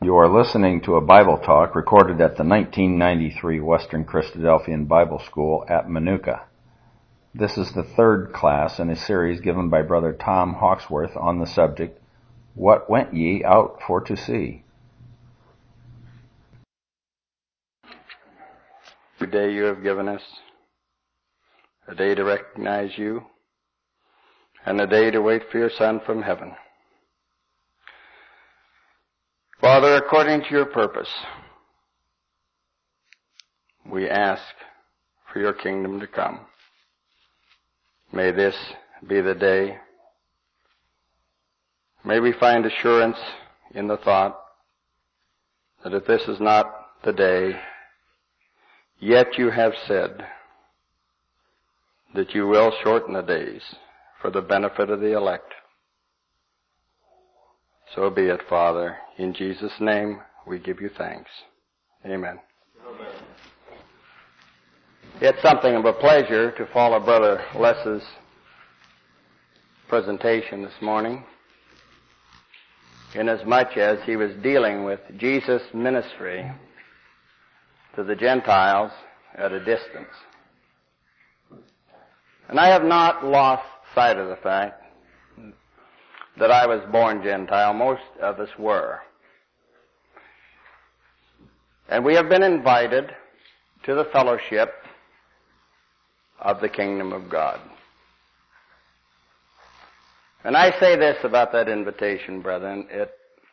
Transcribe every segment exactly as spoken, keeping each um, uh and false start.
You are listening to a Bible talk recorded at the nineteen ninety-three Western Christadelphian Bible School at Manuka. This is the third class in a series given by Brother Tom Hawksworth on the subject, What Went Ye Out for to See? The day you have given us, a day to recognize you, and a day to wait for your Son from heaven. Father, according to your purpose, we ask for your kingdom to come. May this be the day. May we find assurance in the thought that if this is not the day, yet you have said that you will shorten the days for the benefit of the elect. So be it, Father. In Jesus' name, we give you thanks. Amen. Amen. It's something of a pleasure to follow Brother Les's presentation this morning, inasmuch as he was dealing with Jesus' ministry to the Gentiles at a distance. And I have not lost sight of the fact that I was born Gentile. Most of us were. And we have been invited to the fellowship of the kingdom of God. And I say this about that invitation, brethren, it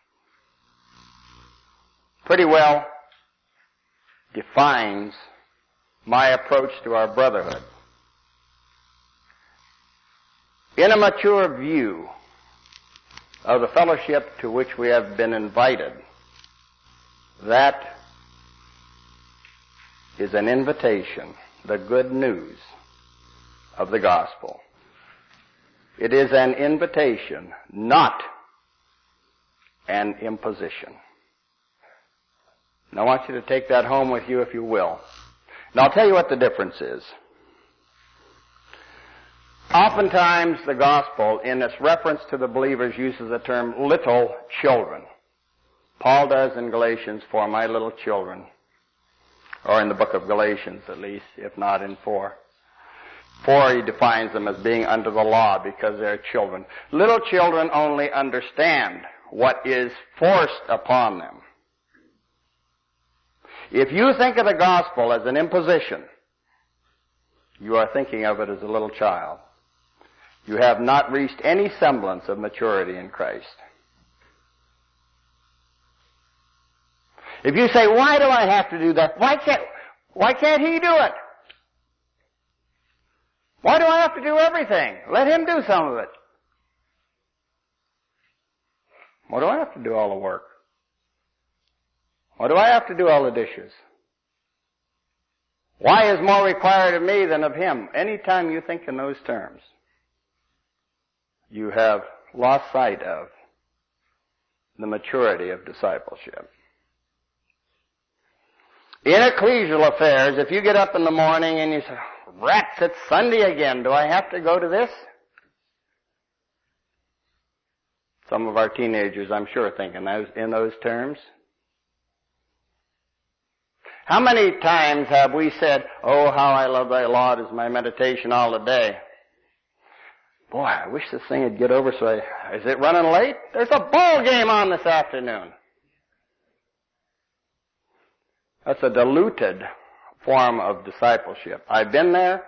pretty well defines my approach to our brotherhood. In a mature view of the fellowship to which we have been invited, that is an invitation, the good news of the gospel. It is an invitation, not an imposition. And I want you to take that home with you if you will. And I'll tell you what the difference is. Oftentimes the gospel, in its reference to the believers, uses the term little children. Paul does in Galatians, for my little children. Or in the book of Galatians at least, if not in four. For he defines them as being under the law because they're children. Little children only understand what is forced upon them. If you think of the gospel as an imposition, you are thinking of it as a little child. You have not reached any semblance of maturity in Christ. If you say, why do I have to do that? Why can't, why can't he do it? Why do I have to do everything? Let him do some of it. Why do I have to do all the work? Why do I have to do all the dishes? Why is more required of me than of him? Anytime you think in those terms, you have lost sight of the maturity of discipleship. In ecclesial affairs, if you get up in the morning and you say, rats, it's Sunday again, do I have to go to this? Some of our teenagers, I'm sure, think in those, in those terms. How many times have we said, oh, how I love thy law, it is my meditation all the day. Boy, I wish this thing would get over so I, is it running late? There's a ball game on this afternoon. That's a diluted form of discipleship. I've been there.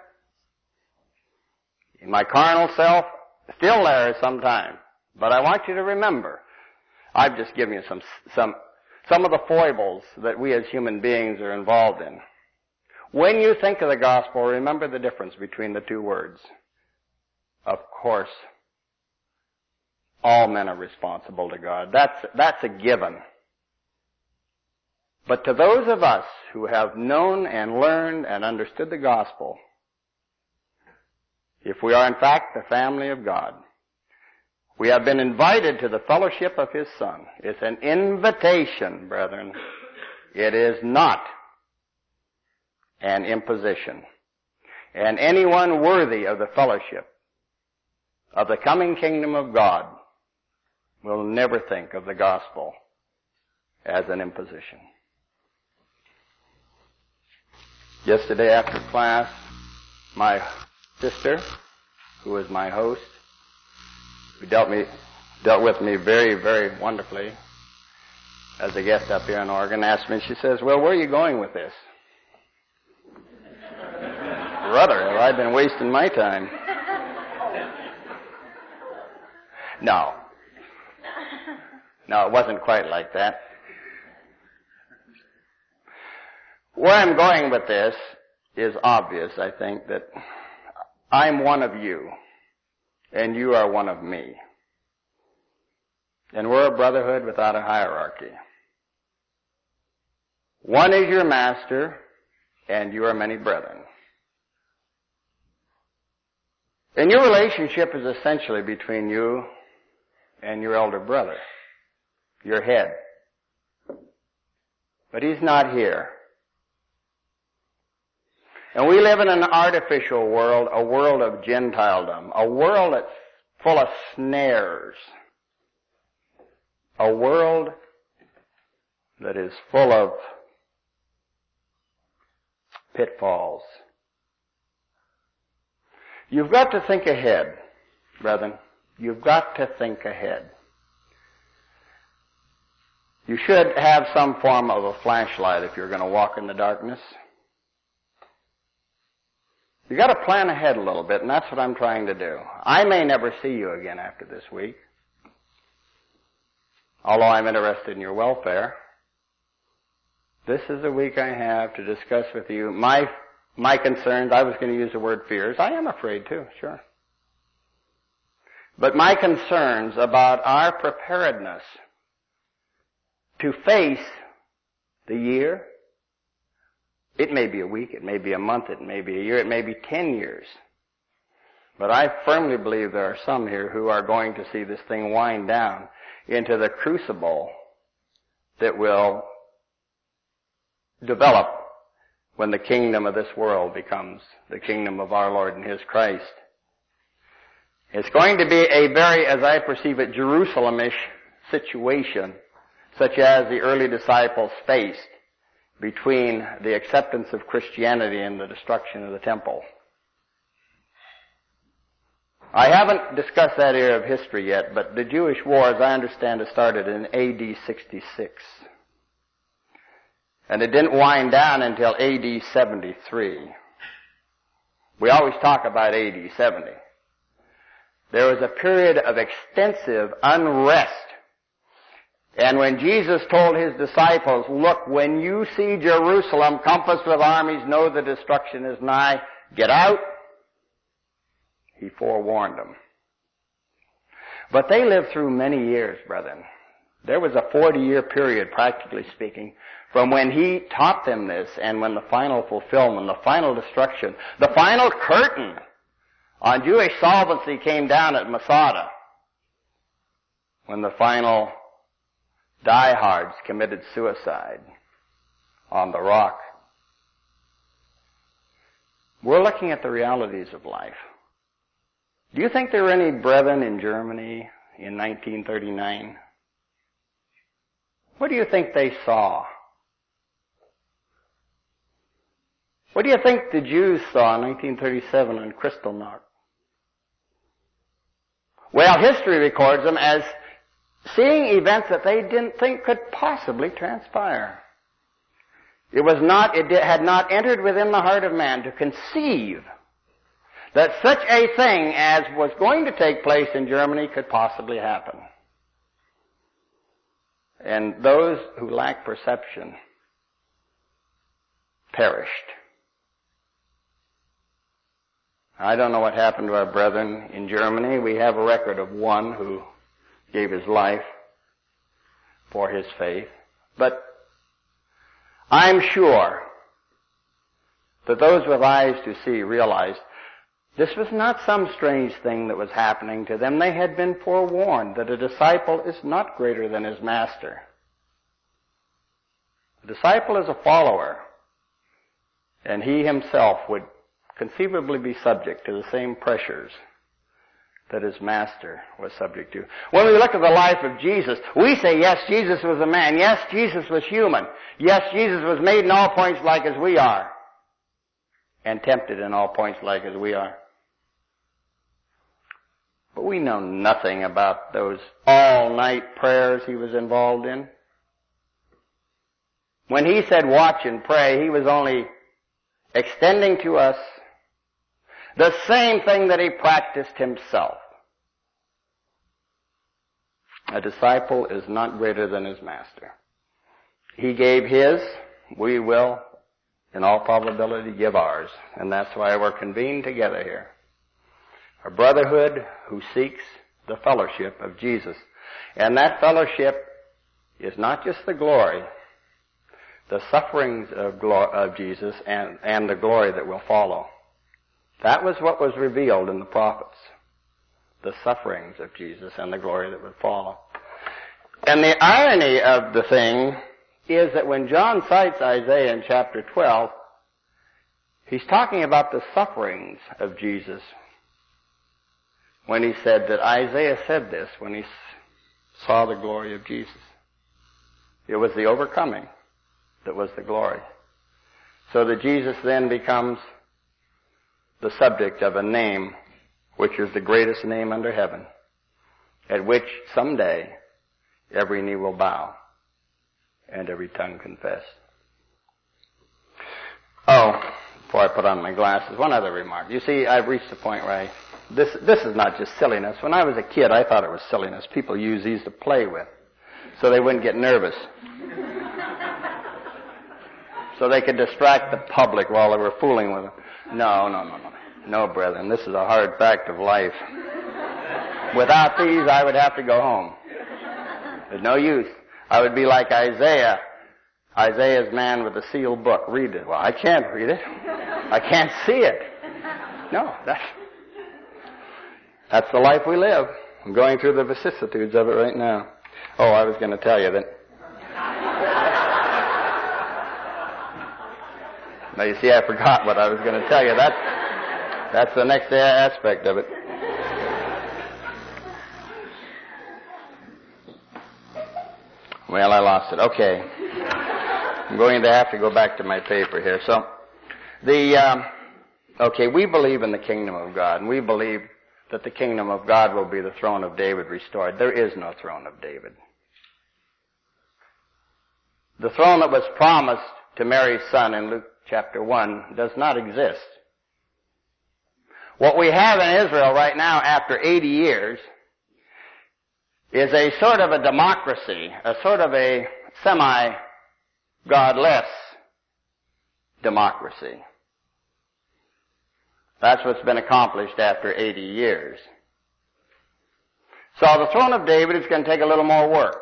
In my carnal self, still there sometime. But I want you to remember, I've just given you some, some, some of the foibles that we as human beings are involved in. When you think of the gospel, remember the difference between the two words. Of course, all men are responsible to God. That's, that's a given. But to those of us who have known and learned and understood the gospel, if we are in fact the family of God, we have been invited to the fellowship of his Son. It's an invitation, brethren. It is not an imposition. And anyone worthy of the fellowship of the coming kingdom of God will never think of the gospel as an imposition. Yesterday after class, my sister, who was my host, who dealt me, dealt with me very, very wonderfully as a guest up here in Oregon, asked me, she says, well, where are you going with this? Brother, have I been wasting my time? No. No, it wasn't quite like that. Where I'm going with this is obvious, I think, that I'm one of you, and you are one of me. And we're a brotherhood without a hierarchy. One is your master, and you are many brethren. And your relationship is essentially between you and your elder brother, your head. But he's not here. And we live in an artificial world, a world of Gentiledom, a world that's full of snares, a world that is full of pitfalls. You've got to think ahead, brethren. You've got to think ahead. You should have some form of a flashlight if you're going to walk in the darkness. You've got to plan ahead a little bit, and that's what I'm trying to do. I may never see you again after this week, although I'm interested in your welfare. This is a week I have to discuss with you my my concerns. I was going to use the word fears. I am afraid too, sure. But my concerns about our preparedness to face the year. It may be a week, it may be a month, it may be a year, it may be ten years. But I firmly believe there are some here who are going to see this thing wind down into the crucible that will develop when the kingdom of this world becomes the kingdom of our Lord and His Christ. It's going to be a very, as I perceive it, Jerusalem-ish situation, such as the early disciples faced between the acceptance of Christianity and the destruction of the temple. I haven't discussed that era of history yet, but the Jewish War, as I understand it, started in A D sixty-six. And it didn't wind down until A D seventy-three. We always talk about A D seventy. There was a period of extensive unrest. And when Jesus told His disciples, look, when you see Jerusalem compassed with armies, know the destruction is nigh, get out, He forewarned them. But they lived through many years, brethren. There was a forty-year period, practically speaking, from when He taught them this and when the final fulfillment, the final destruction, the final curtain on Jewish solvency came down at Masada, when the final diehards committed suicide on the rock. We're looking at the realities of life. Do you think there were any brethren in Germany in nineteen thirty-nine? What do you think they saw? What do you think the Jews saw in nineteen thirty-seven on Kristallnacht? Well, history records them as seeing events that they didn't think could possibly transpire. It was not, it had not entered within the heart of man to conceive that such a thing as was going to take place in Germany could possibly happen. And those who lack perception perished. I don't know what happened to our brethren in Germany. We have a record of one who gave his life for his faith. But I'm sure that those with eyes to see realized this was not some strange thing that was happening to them. They had been forewarned that a disciple is not greater than his master. A disciple is a follower, and he himself would conceivably be subject to the same pressures that his master was subject to. When we look at the life of Jesus, we say, yes, Jesus was a man. Yes, Jesus was human. Yes, Jesus was made in all points like as we are. And tempted in all points like as we are. But we know nothing about those all-night prayers he was involved in. When he said watch and pray, he was only extending to us the same thing that he practiced himself. A disciple is not greater than his master. He gave his, we will, in all probability, give ours. And that's why we're convened together here. A brotherhood who seeks the fellowship of Jesus. And that fellowship is not just the glory, the sufferings of, glo- of Jesus and, and the glory that will follow. That was what was revealed in the prophets. The sufferings of Jesus and the glory that would follow. And the irony of the thing is that when John cites Isaiah in chapter twelve, he's talking about the sufferings of Jesus. When he said that Isaiah said this when he saw the glory of Jesus. It was the overcoming that was the glory. So that Jesus then becomes the subject of a name which is the greatest name under heaven, at which someday every knee will bow and every tongue confess. Oh, before I put on my glasses, one other remark. You see, I've reached the point where I, this, this is not just silliness. When I was a kid, I thought it was silliness. People use these to play with so they wouldn't get nervous. So they could distract the public while they were fooling with them. No, no, no, no. No, brethren, this is a hard fact of life. Without these, I would have to go home. There's no use. I would be like Isaiah. Isaiah's man with the sealed book. Read it. Well, I can't read it. I can't see it. No, that's, that's the life we live. I'm going through the vicissitudes of it right now. Oh, I was going to tell you that. Now, you see, I forgot what I was going to tell you. That's, that's the next aspect of it. Well, I lost it. Okay. I'm going to have to go back to my paper here. So, the, um, okay, we believe in the kingdom of God, and we believe that the kingdom of God will be the throne of David restored. There is no throne of David. The throne that was promised to Mary's son in Luke chapter one does not exist. What we have in Israel right now after eighty years is a sort of a democracy, a sort of a semi-godless democracy. That's what's been accomplished after eighty years. So the throne of David is going to take a little more work.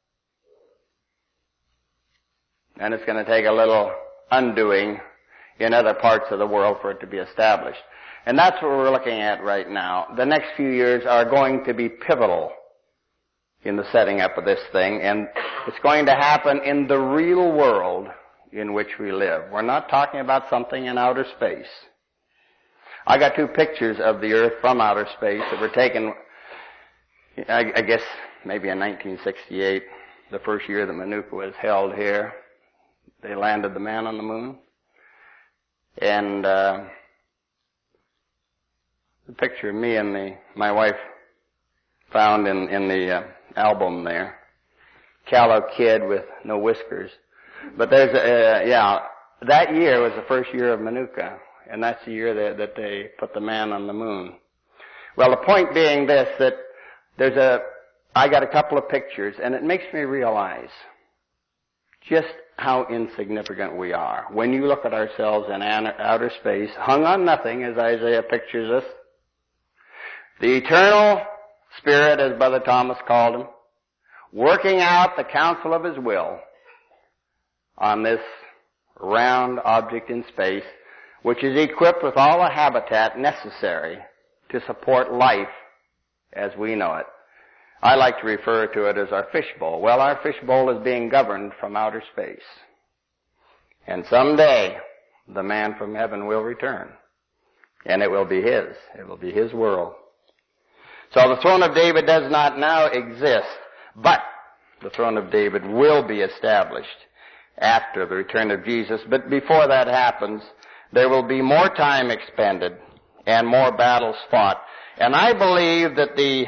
And it's going to take a little undoing in other parts of the world for it to be established. And that's what we're looking at right now. The next few years are going to be pivotal in the setting up of this thing, and it's going to happen in the real world in which we live. We're not talking about something in outer space. I got two pictures of the earth from outer space that were taken, I, I guess, maybe in nineteen sixty-eight, the first year that Manuka was held here. They landed the man on the moon. And uh, the picture of me and the, my wife found in, in the uh, album there. Callow kid with no whiskers. But there's a, uh, yeah, that year was the first year of Manuka. And that's the year that, that they put the man on the moon. Well, the point being this, that there's a, I got a couple of pictures, and it makes me realize just how insignificant we are. When you look at ourselves in outer space, hung on nothing, as Isaiah pictures us, the eternal Spirit, as Brother Thomas called him, working out the counsel of his will on this round object in space, which is equipped with all the habitat necessary to support life as we know it. I like to refer to it as our fishbowl. Well, our fishbowl is being governed from outer space. And someday, the man from heaven will return. And it will be his. It will be his world. So the throne of David does not now exist, but the throne of David will be established after the return of Jesus. But before that happens, there will be more time expended and more battles fought. And I believe that the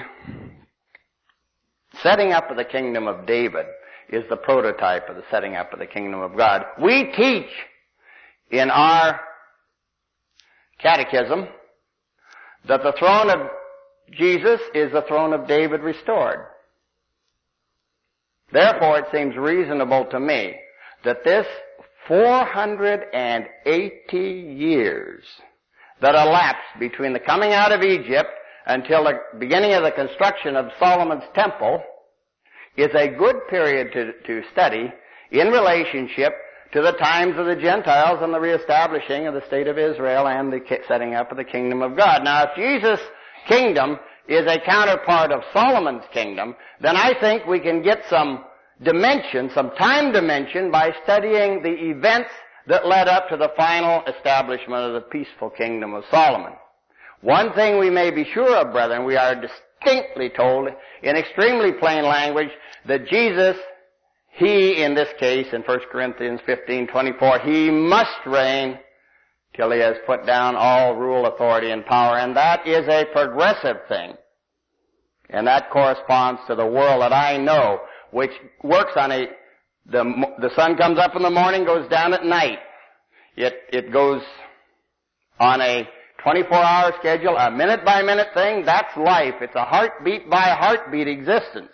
setting up of the kingdom of David is the prototype of the setting up of the kingdom of God. We teach in our catechism that the throne of Jesus is the throne of David restored. Therefore, it seems reasonable to me that this four hundred eighty years that elapsed between the coming out of Egypt until the beginning of the construction of Solomon's temple is a good period to, to study in relationship to the times of the Gentiles and the reestablishing of the state of Israel and the setting up of the kingdom of God. Now, if Jesus' kingdom is a counterpart of Solomon's kingdom, then I think we can get some dimension, some time dimension, by studying the events that led up to the final establishment of the peaceful kingdom of Solomon. One thing we may be sure of, brethren, we are distinctly told in extremely plain language that Jesus, He, in this case, in First Corinthians fifteen twenty-four, He must reign till He has put down all rule, authority, and power. And that is a progressive thing. And that corresponds to the world that I know, which works on a, the, the sun comes up in the morning, goes down at night. It, it goes on a twenty-four hour schedule, a minute by minute thing. That's life. It's a heartbeat by heartbeat existence.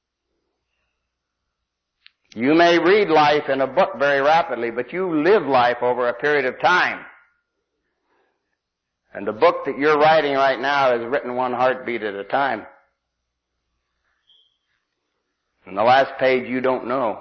You may read life in a book very rapidly, but you live life over a period of time. And the book that you're writing right now is written one heartbeat at a time. And the last page you don't know.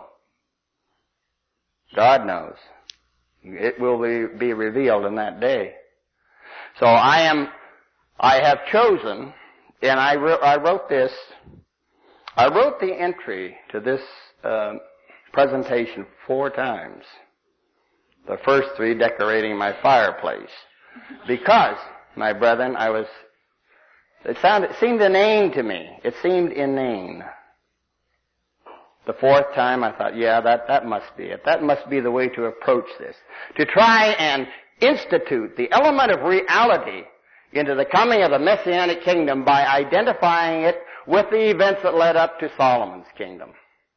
God knows. It will be, be revealed in that day. So I am, I have chosen, and I, wrote, I wrote this, I wrote the entry to this uh, presentation four times. The first three decorating my fireplace. Because, my brethren, I was, it sounded, it seemed inane to me. It seemed inane. The fourth time I thought, yeah, that, that must be it. That must be the way to approach this. To try and institute the element of reality into the coming of the Messianic kingdom by identifying it with the events that led up to Solomon's kingdom.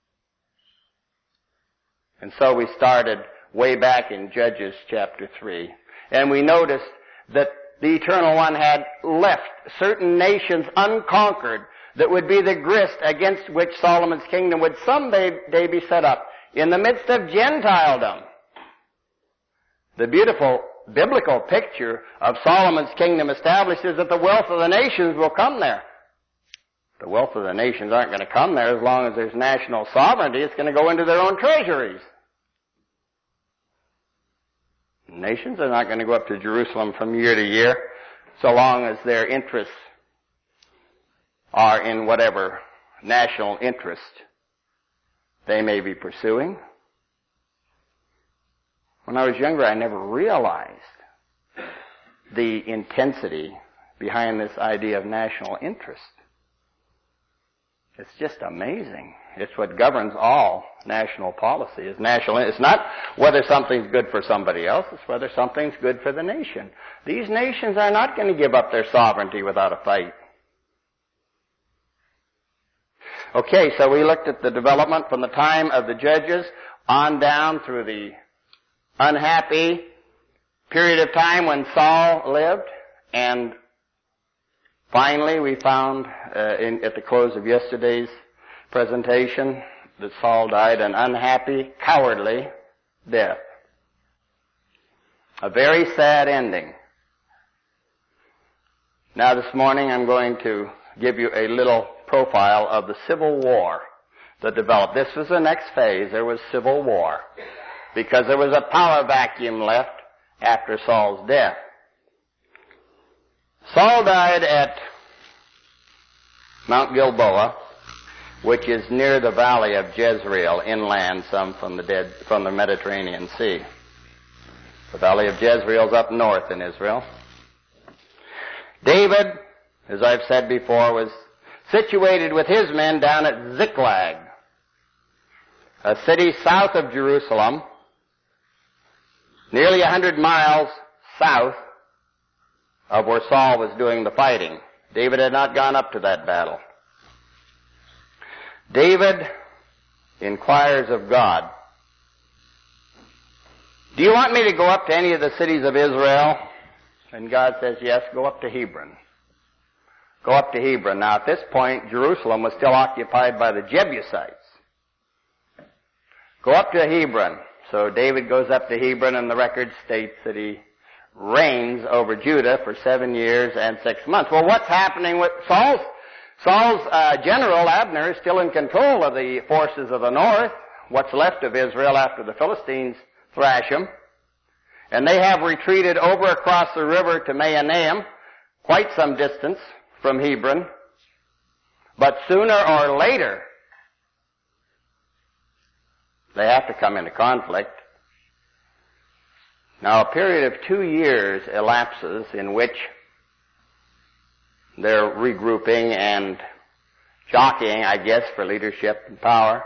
And so we started way back in Judges chapter three. And we noticed that the Eternal One had left certain nations unconquered that would be the grist against which Solomon's kingdom would someday be set up in the midst of Gentiledom. The beautiful biblical picture of Solomon's kingdom established is that the wealth of the nations will come there. The wealth of the nations aren't going to come there as long as there's national sovereignty. It's going to go into their own treasuries. Nations are not going to go up to Jerusalem from year to year so long as their interests are in whatever national interest they may be pursuing. When I was younger, I never realized the intensity behind this idea of national interest. It's just amazing. It's what governs all national policy. Is national. It's not whether something's good for somebody else. It's whether something's good for the nation. These nations are not going to give up their sovereignty without a fight. Okay, so we looked at the development from the time of the judges on down through the unhappy period of time when Saul lived, and finally we found uh, in, at the close of yesterday's presentation that Saul died an unhappy, cowardly death. A very sad ending. Now this morning I'm going to give you a little profile of the civil war that developed. This was the next phase. There was civil war because there was a power vacuum left after Saul's death. Saul died at Mount Gilboa, which is near the valley of Jezreel, inland some from the dead, from the Mediterranean Sea. The valley of Jezreel is up north in Israel. David as I've said before, was situated with his men down at Ziklag, a city south of Jerusalem, nearly a hundred miles south of where Saul was doing the fighting. David had not gone up to that battle. David inquires of God, "Do you want me to go up to any of the cities of Israel?" And God says, "Yes, go up to Hebron." Go up to Hebron. Now at this point, Jerusalem was still occupied by the Jebusites. Go up to Hebron. So David goes up to Hebron, and the record states that he reigns over Judah for seven years and six months. Well, what's happening with Saul's? Saul's uh, general, Abner, is still in control of the forces of the north, what's left of Israel after the Philistines thrash them. And they have retreated over across the river to Mahanaim, quite some distance from Hebron. But sooner or later, they have to come into conflict. Now, a period of two years elapses in which they're regrouping and jockeying, I guess, for leadership and power.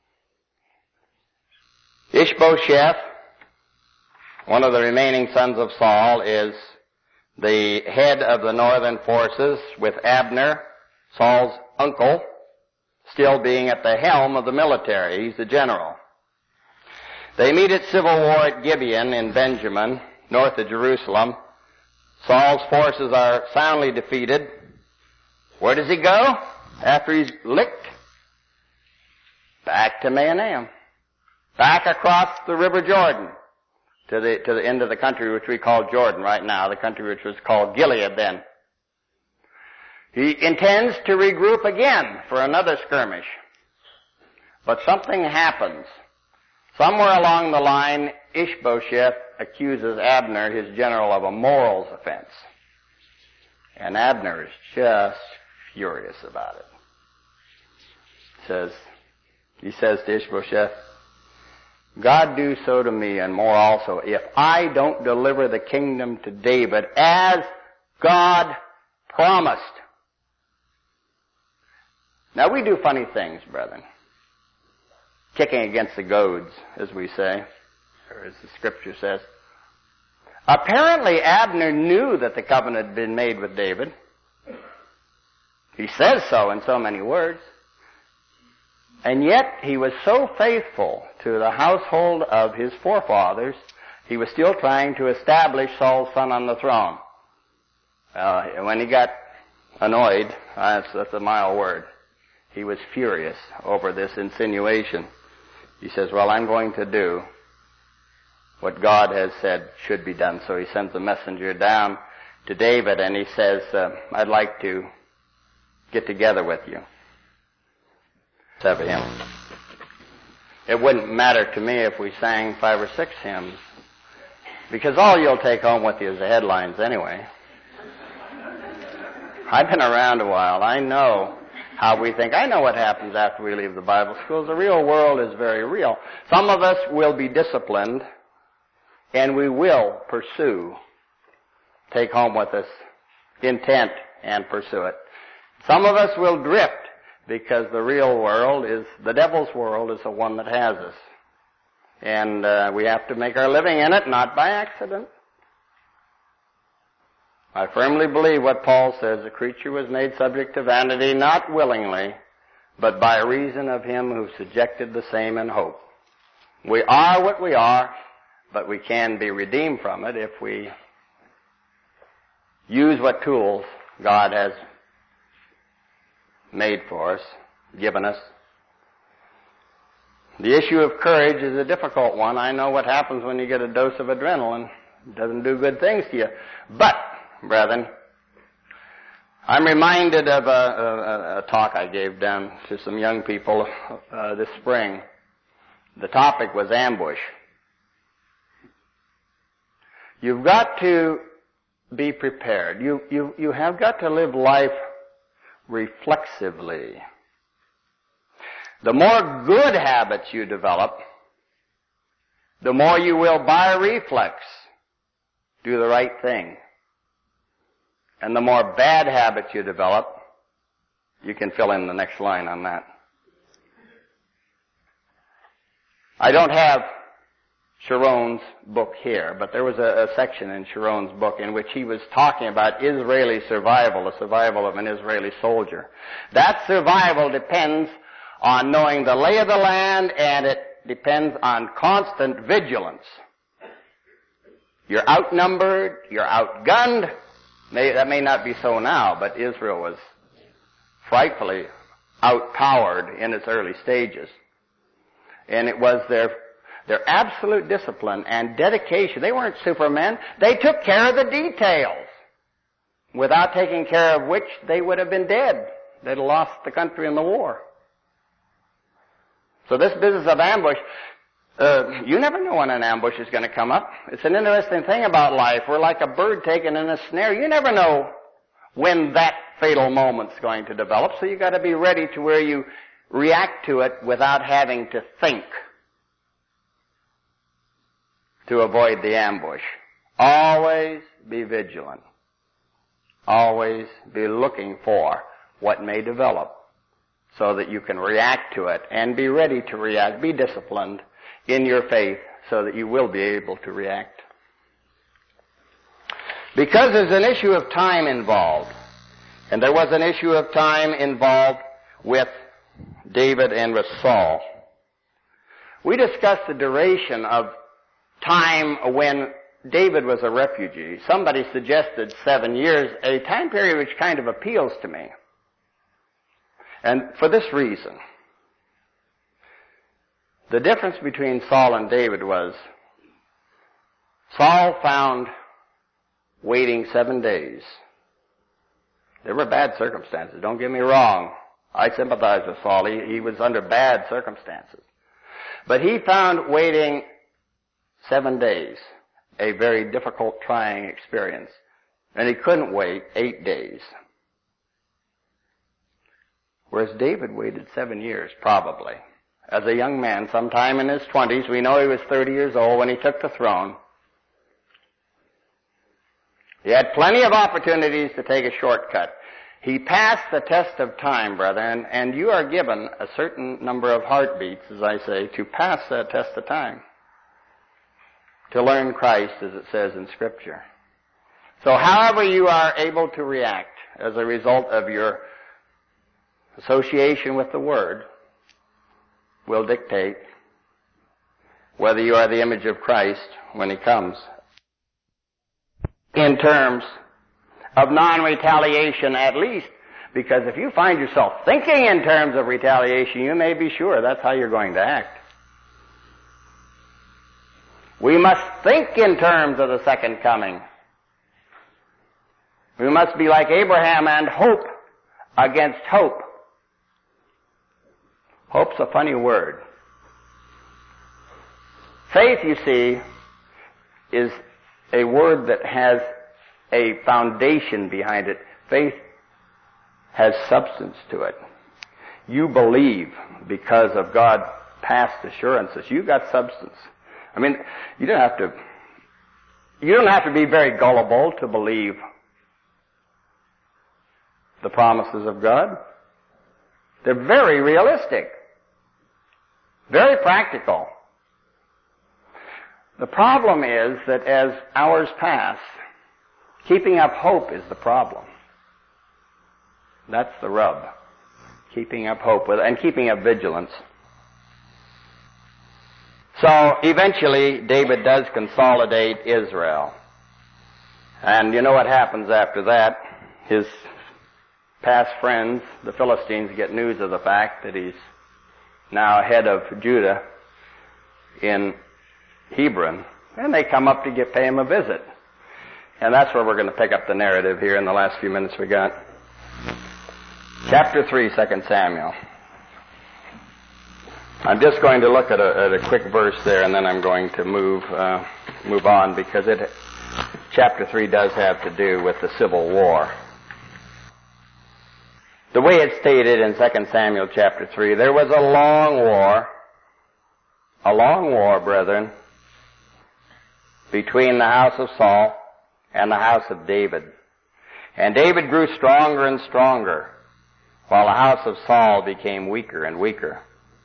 Ishbosheth, one of the remaining sons of Saul, is the head of the northern forces, with Abner, Saul's uncle, still being at the helm of the military. He's the general. They meet at civil war at Gibeon in Benjamin, north of Jerusalem. Saul's forces are soundly defeated. Where does he go after he's licked? Back to Mahanaim. Back across the river Jordan to the, to the end of the country which we call Jordan right now, the country which was called Gilead then. He intends to regroup again for another skirmish. But something happens. Somewhere along the line, Ishbosheth accuses Abner, his general, of a morals offense. And Abner is just furious about it. Says, he says to Ishbosheth, "God do so to me and more also, if I don't deliver the kingdom to David as God promised." Now we do funny things, brethren. Kicking against the goads, as we say, or as the scripture says. Apparently Abner knew that the covenant had been made with David. He says so in so many words. And yet he was so faithful to the household of his forefathers, he was still trying to establish Saul's son on the throne. Uh, when he got annoyed, that's, that's a mild word, he was furious over this insinuation. He says, "Well, I'm going to do what God has said should be done." So he sends a messenger down to David and he says, uh, "I'd like to get together with you." Have a hymn. It wouldn't matter to me if we sang five or six hymns, because all you'll take home with you is the headlines anyway. I've been around a while. I know how we think. I know what happens after we leave the Bible schools. The real world is very real. Some of us will be disciplined, and we will pursue, take home with us intent and pursue it. Some of us will drift, because the real world is, the devil's world is the one that has us. And uh, we have to make our living in it, not by accident. I firmly believe what Paul says, the creature was made subject to vanity, not willingly, but by reason of him who subjected the same in hope. We are what we are, but we can be redeemed from it if we use what tools God has made for us, given us. The issue of courage is a difficult one. I know what happens when you get a dose of adrenaline. It doesn't do good things to you. But, brethren, I'm reminded of a, a, a talk I gave down to some young people uh, this spring. The topic was ambush. You've got to be prepared. You, you, you have got to live life reflexively. The more good habits you develop, the more you will, by reflex, do the right thing. And the more bad habits you develop, you can fill in the next line on that. I don't have Sharon's book here, but there was a, a section in Sharon's book in which he was talking about Israeli survival, the survival of an Israeli soldier. That survival depends on knowing the lay of the land, and it depends on constant vigilance. You're outnumbered, you're outgunned. May, that may not be so now, but Israel was frightfully outpowered in its early stages. And it was their their absolute discipline and dedication. They weren't supermen. They took care of the details, without taking care of which they would have been dead. They'd have lost the country in the war. So this business of ambush, uh, you never know when an ambush is going to come up. It's an interesting thing about life. We're like a bird taken in a snare. You never know when that fatal moment's going to develop, so you've got to be ready to where you react to it without having to think to avoid the ambush. Always be vigilant. Always be looking for what may develop so that you can react to it and be ready to react. Be disciplined in your faith so that you will be able to react. Because there's an issue of time involved, and there was an issue of time involved with David and with Saul. We discussed the duration of time when David was a refugee. Somebody suggested seven years, a time period which kind of appeals to me. And for this reason, the difference between Saul and David was Saul found waiting seven days. There were bad circumstances, don't get me wrong. I sympathize with Saul. He, he was under bad circumstances. But he found waiting seven days a very difficult, trying experience. And he couldn't wait eight days. Whereas David waited seven years, probably. As a young man, sometime in his twenties, we know he was thirty years old when he took the throne. He had plenty of opportunities to take a shortcut. He passed the test of time, brethren, and you are given a certain number of heartbeats, as I say, to pass that test of time. To learn Christ, as it says in Scripture. So however you are able to react as a result of your association with the Word will dictate whether you are the image of Christ when He comes. In terms of non-retaliation at least, because if you find yourself thinking in terms of retaliation, you may be sure that's how you're going to act. We must think in terms of the second coming. We must be like Abraham and hope against hope. Hope's a funny word. Faith, you see, is a word that has a foundation behind it. Faith has substance to it. You believe because of God's past assurances. You got substance. I mean, you don't have to, you don't have to be very gullible to believe the promises of God. They're very realistic. Very practical. The problem is that as hours pass, keeping up hope is the problem. That's the rub. Keeping up hope with, and keeping up vigilance. So eventually David does consolidate Israel. And you know what happens after that? His past friends, the Philistines, get news of the fact that he's now head of Judah in Hebron, and they come up to get, pay him a visit. And that's where we're going to pick up the narrative here in the last few minutes we got. Chapter three, Second Samuel. I'm just going to look at a, at a quick verse there, and then I'm going to move uh, move on, because it chapter three does have to do with the Civil War. The way it's stated in Second Samuel chapter three, there was a long war, a long war, brethren, between the house of Saul and the house of David. And David grew stronger and stronger, while the house of Saul became weaker and weaker.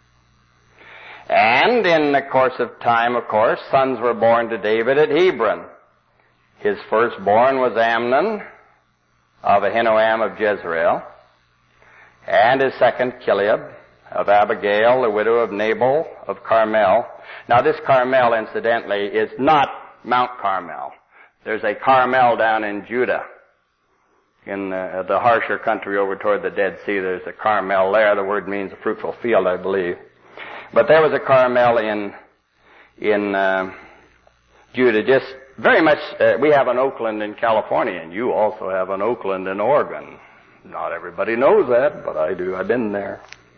And in the course of time, of course, sons were born to David at Hebron. His firstborn was Amnon of Ahinoam of Jezreel, and his second Chileab of Abigail, the widow of Nabal of Carmel. Now this Carmel, incidentally, is not Mount Carmel. There's a Carmel down in Judah, in the, the harsher country over toward the Dead Sea. There's a Carmel there. The word means a fruitful field, I believe. But there was a Carmel in in uh, Judah, just very much. Uh, we have an Oakland in California, and you also have an Oakland in Oregon. Not everybody knows that, but I do. I've been there.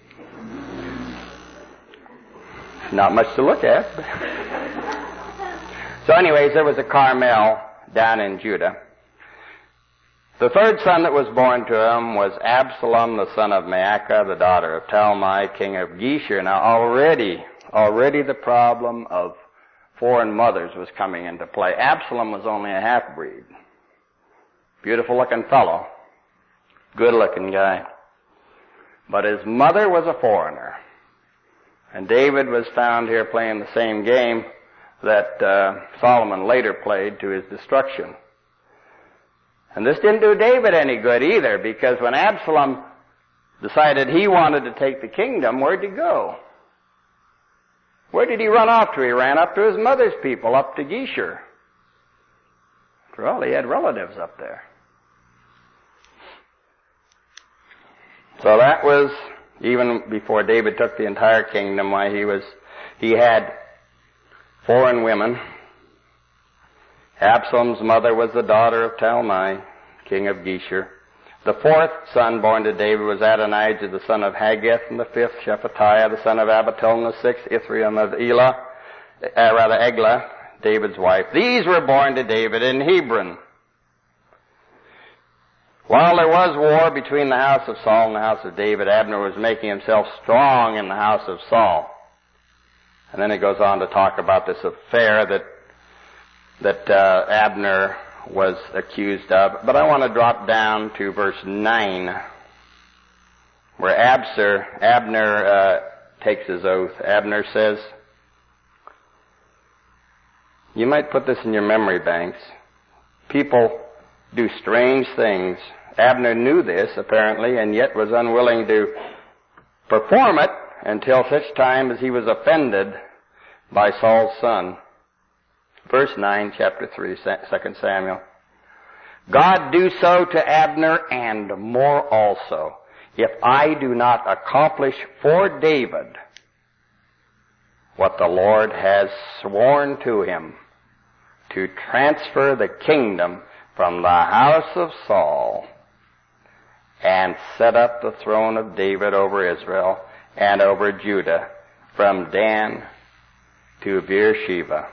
Not much to look at. So anyways, there was a Carmel down in Judah. The third son that was born to him was Absalom, the son of Maacah, the daughter of Talmai, king of Geshur. Now already, already the problem of foreign mothers was coming into play. Absalom was only a half-breed. Beautiful looking fellow. Good looking guy. But his mother was a foreigner. And David was found here playing the same game that uh, Solomon later played to his destruction. And this didn't do David any good either, because when Absalom decided he wanted to take the kingdom, where'd he go? Where did he run off to? He ran up to his mother's people, up to Geshur. After all, he had relatives up there. So that was, even before David took the entire kingdom, why he was, he had foreign women. Absalom's mother was the daughter of Talmai, king of Geshur. The fourth son born to David was Adonijah, the son of Haggith, and the fifth Shephatiah, the son of Abital, and the sixth Ithream of Elah, uh, rather Eglah, David's wife. These were born to David in Hebron. While there was war between the house of Saul and the house of David, Abner was making himself strong in the house of Saul. And then it goes on to talk about this affair that that uh, Abner was accused of. But I want to drop down to verse nine, where Abser, Abner uh, takes his oath. Abner says, you might put this in your memory banks. People do strange things. Abner knew this, apparently, and yet was unwilling to perform it until such time as he was offended by Saul's son. Verse nine, chapter three, Second Samuel. God do so to Abner and more also, if I do not accomplish for David what the Lord has sworn to him, to transfer the kingdom from the house of Saul and set up the throne of David over Israel and over Judah from Dan to Beersheba.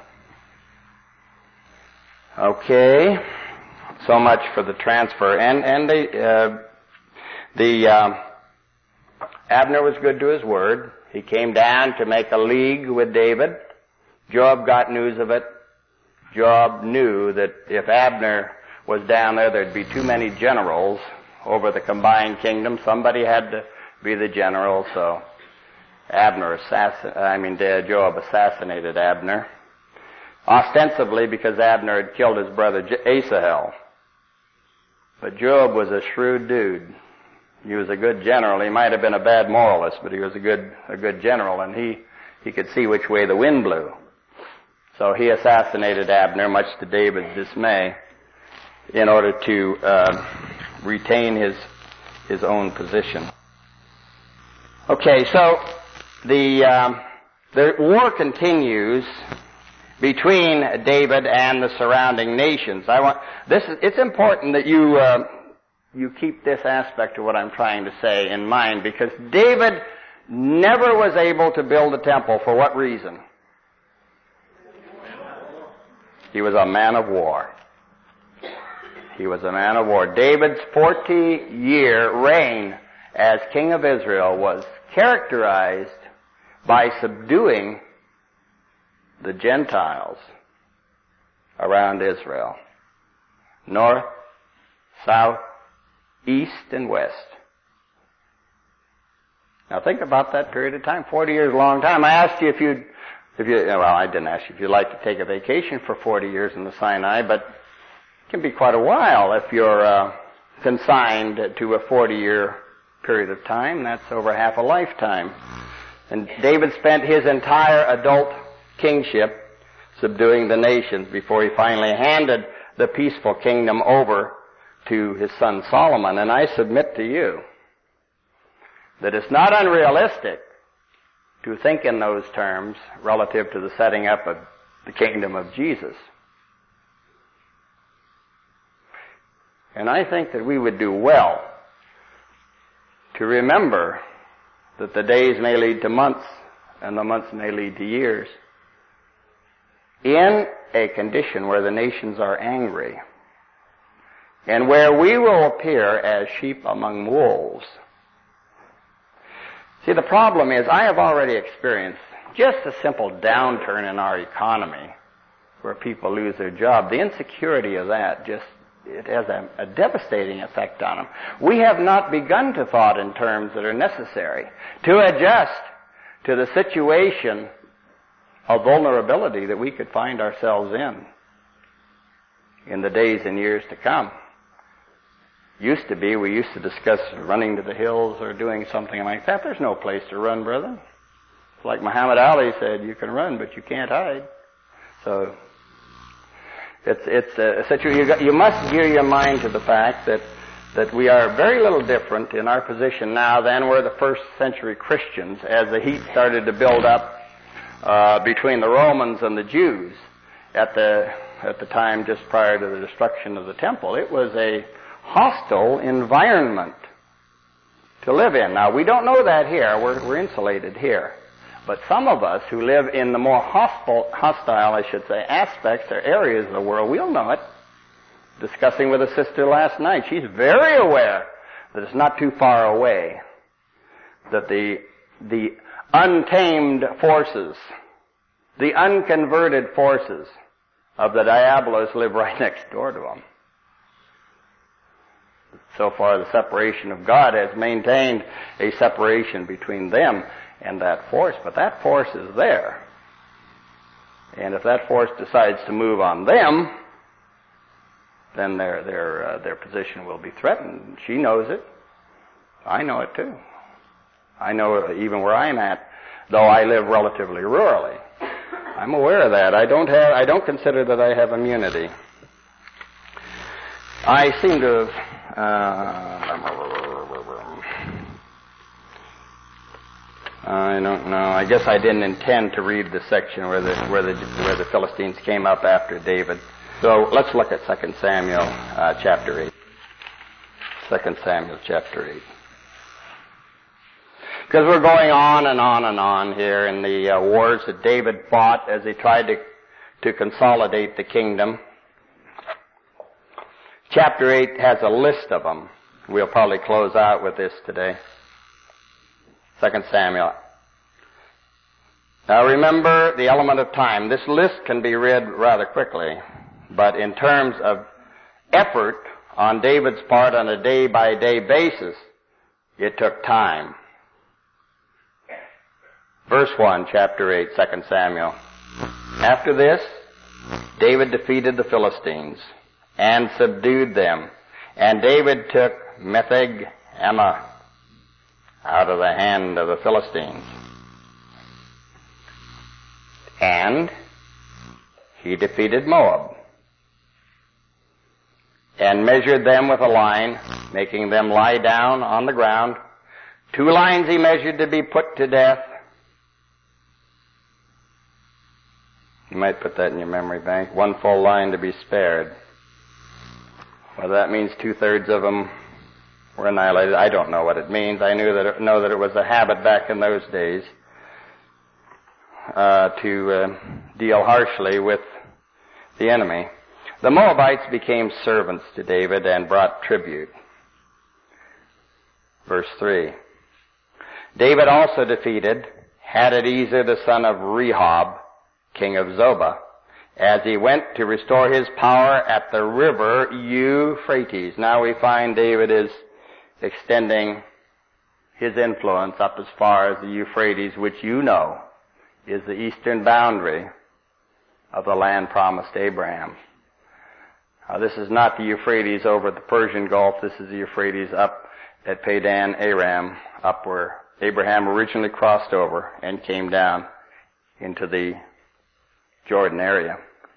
Okay, so much for the transfer. And and the uh, the uh, Abner was good to his word. He came down to make a league with David. Joab got news of it. Joab knew that if Abner was down there, there'd be too many generals over the combined kingdom. Somebody had to be the general, so Abner assassin. I mean, Joab assassinated Abner. Ostensibly because Abner had killed his brother Asahel. But Joab was a shrewd dude. He was a good general. He might have been a bad moralist, but he was a good a good general, and he, he could see which way the wind blew. So he assassinated Abner, much to David's dismay, in order to uh, retain his his own position. Okay, so the um, the war continues between David and the surrounding nations. I want this. Is, it's important that you uh, you keep this aspect of what I'm trying to say in mind, because David never was able to build a temple. For what reason? He was a man of war. He was a man of war. David's forty-year reign as king of Israel was characterized by subduing the Gentiles around Israel. North, south, east and west. Now think about that period of time. Forty years is a long time. I asked you if you'd, if you, well, I didn't ask you if you'd like to take a vacation for forty years in the Sinai, but it can be quite a while if you're uh, consigned to a forty-year period of time. That's over half a lifetime. And David spent his entire adult kingship subduing the nations before he finally handed the peaceful kingdom over to his son Solomon. And I submit to you that it's not unrealistic to think in those terms relative to the setting up of the kingdom of Jesus. And I think that we would do well to remember that the days may lead to months and the months may lead to years in a condition where the nations are angry and where we will appear as sheep among wolves. See, the problem is I have already experienced just a simple downturn in our economy where people lose their job. The insecurity of that just, it has a, a devastating effect on them. We have not begun to thought in terms that are necessary to adjust to the situation of vulnerability that we could find ourselves in in the days and years to come. Used to be, we used to discuss running to the hills or doing something like that. There's no place to run, brother. Like Muhammad Ali said, you can run, but you can't hide. So, it's, it's a situation, you, you must gear your mind to the fact that, that we are very little different in our position now than were the first century Christians as the heat started to build up uh, between the Romans and the Jews at the, at the time just prior to the destruction of the temple. It was a hostile environment to live in. Now, we don't know that here. We're, we're insulated here. But some of us who live in the more hostile, hostile, I should say, aspects or areas of the world, we'll know it. Discussing with a sister last night, she's very aware that it's not too far away, that the, the untamed forces, the unconverted forces of the Diabolos live right next door to them. So far, the separation of God has maintained a separation between them and that force, but that force is there. And if that force decides to move on them, then their their uh, their position will be threatened. She knows it. I know it too. I know even where I'm at, though I live relatively rurally. I'm aware of that. I don't have. I don't consider that I have immunity. I seem to have. Uh, I don't know. I guess I didn't intend to read the section where the where the where the Philistines came up after David. So let's look at Second Samuel uh, chapter eight. Second Samuel chapter eight. Because we're going on and on and on here in the uh, wars that David fought as he tried to to consolidate the kingdom. Chapter eight has a list of them. We'll probably close out with this today. Second Samuel. Now remember the element of time. This list can be read rather quickly, but in terms of effort on David's part on a day-by-day basis, it took time. Verse one, chapter eight, Second Samuel. After this, David defeated the Philistines and subdued them. And David took Metheg-Ammah out of the hand of the Philistines. And he defeated Moab and measured them with a line, making them lie down on the ground. Two lines he measured to be put to death. You might put that in your memory bank. One full line to be spared. Whether that means two-thirds of them were annihilated, I don't know what it means. I knew that it, know that it was a habit back in those days uh, to uh, deal harshly with the enemy. The Moabites became servants to David and brought tribute. Verse three. David also defeated Hadadezer the son of Rehob, king of Zobah, as he went to restore his power at the river Euphrates. Now we find David is extending his influence up as far as the Euphrates, which you know is the eastern boundary of the land promised to Abraham. Now, this is not the Euphrates over the Persian Gulf. This is the Euphrates up at Padan Aram, up where Abraham originally crossed over and came down into the Jordan area.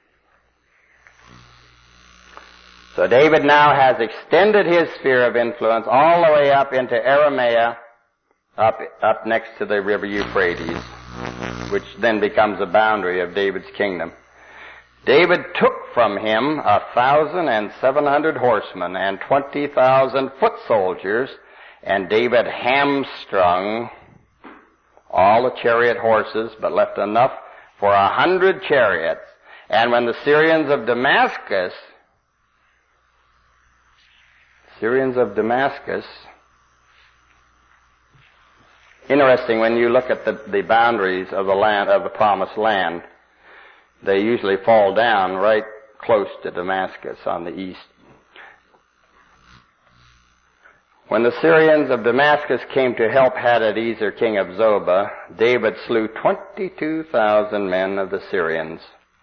So David now has extended his sphere of influence all the way up into Aramea, up, up next to the river Euphrates, which then becomes the boundary of David's kingdom. David took from him a thousand and seven hundred horsemen and twenty thousand foot soldiers, and David hamstrung all the chariot horses, but left enough for a hundred chariots. And when the Syrians of Damascus, Syrians of Damascus, interesting, when you look at the, the boundaries of the land, of the promised land, they usually fall down right close to Damascus on the east. When the Syrians of Damascus came to help Hadadezer, king of Zobah, David slew twenty-two thousand men of the Syrians.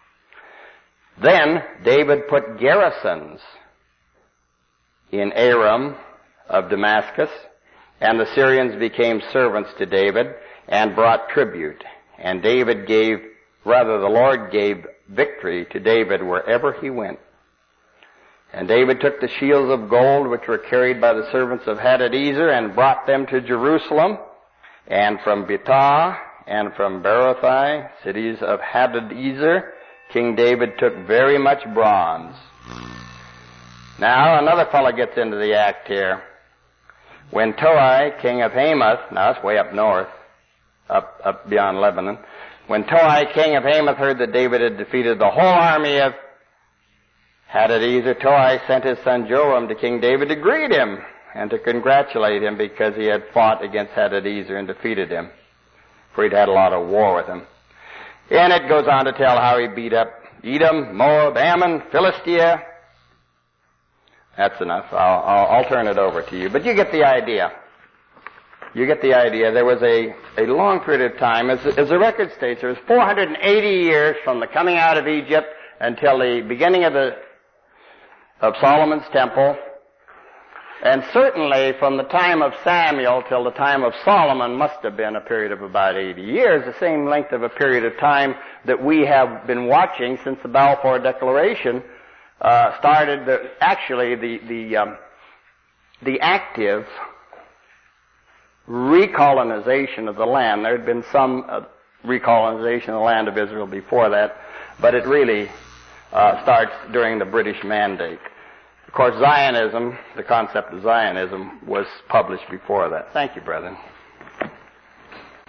Then David put garrisons in Aram of Damascus, and the Syrians became servants to David and brought tribute. And David gave, rather the Lord gave victory to David wherever he went. And David took the shields of gold which were carried by the servants of Hadadezer and brought them to Jerusalem, and from Betah and from Berothai, cities of Hadadezer, King David took very much bronze. Now another fellow gets into the act here. When Toi, king of Hamath, now that's way up north, up, up beyond Lebanon, when Toi, king of Hamath, heard that David had defeated the whole army of Hadadezer, Toi sent his son Joram to King David to greet him and to congratulate him because he had fought against Hadadezer and defeated him, for he'd had a lot of war with him. And it goes on to tell how he beat up Edom, Moab, Ammon, Philistia. That's enough. I'll, I'll, I'll turn it over to you. But you get the idea. You get the idea. There was a, a long period of time, as, as the record states, there was four hundred eighty years from the coming out of Egypt until the beginning of the of Solomon's temple, and certainly from the time of Samuel till the time of Solomon must have been a period of about eighty years, the same length of a period of time that we have been watching since the Balfour Declaration uh, started. The, actually, the the um, the active recolonization of the land. There had been some uh, recolonization of the land of Israel before that, but it really uh, starts during the British Mandate. Of course, Zionism, the concept of Zionism, was published before that. Thank you, brethren.